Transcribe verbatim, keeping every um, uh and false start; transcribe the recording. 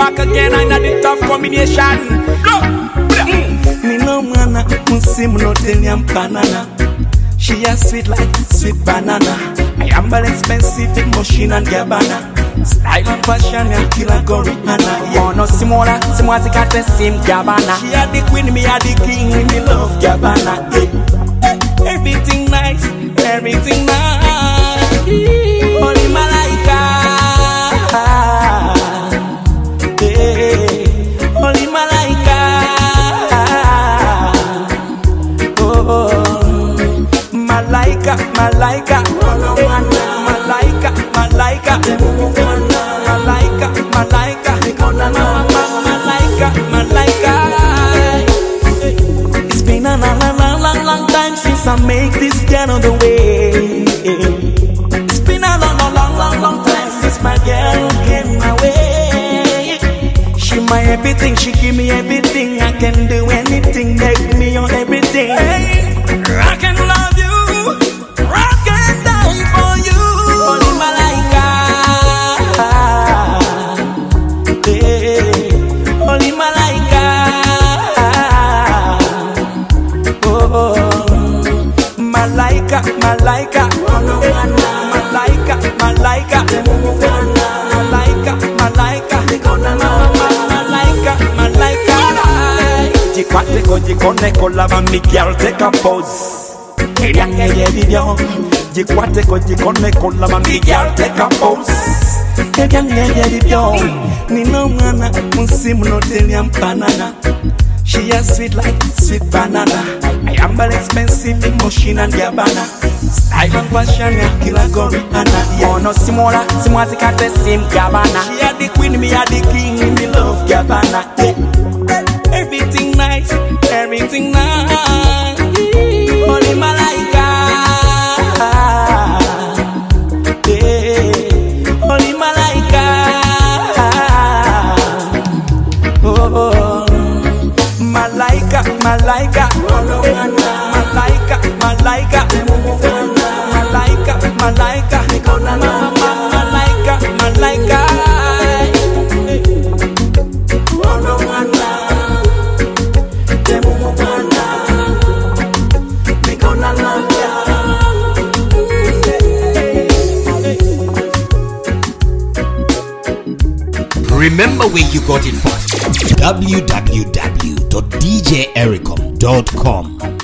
back again and the tough combination. Go. Mm. Me no mwana musim no teliam banana. She a sweet like sweet banana. I am an expensive machine and Gabbana. Style and fashion ya kila Gorillana. You know Simona, Simona got the same Gabbana. She a the queen, me a the king. Me love Gabbana. Yeah. Everything nice, everything nice. Holy Malaika, yeah. Holy Malaika, oh, Malaika, Malaika, Malaika, Malaika, Malaika, Malaika, Malaika, Malaika. It's been a long, long, long, long time since I make this girl on the way. It's been a long, long, long, long, long time since my girl came my way. She my everything, she give me everything. I can do anything, make me on everything. Hey, I can love you, I can die for you. Holy Malaika, yeah. Holy Malaika, oh, Malaika, Malaika, Malaika, Malaika, Malaika, Malaika, Malaika, Malaika. Jikwate ko jikone ko lava mi girl take a pose. Eriange ye video. Jikwate ko jikone ko lava mi girl take a pose. Eriange ye video. Ni no mwana musimu no teliam banana. She a sweet like sweet banana. I am an expensive machine and Gabbana. Style and fashion ya kila Gorillana. You know Simona, Simona got the same Gabbana. She a the queen, me a the king. Me love Gabbana. Yeah. Everything nice, everything nice. Holy Malaika, yeah. Holy Malaika, oh, Malaika, Malaika, Malaika, Malaika, Malaika, Malaika, Malaika, Malaika. Remember where you got it from. w w w dot d j ericom dot com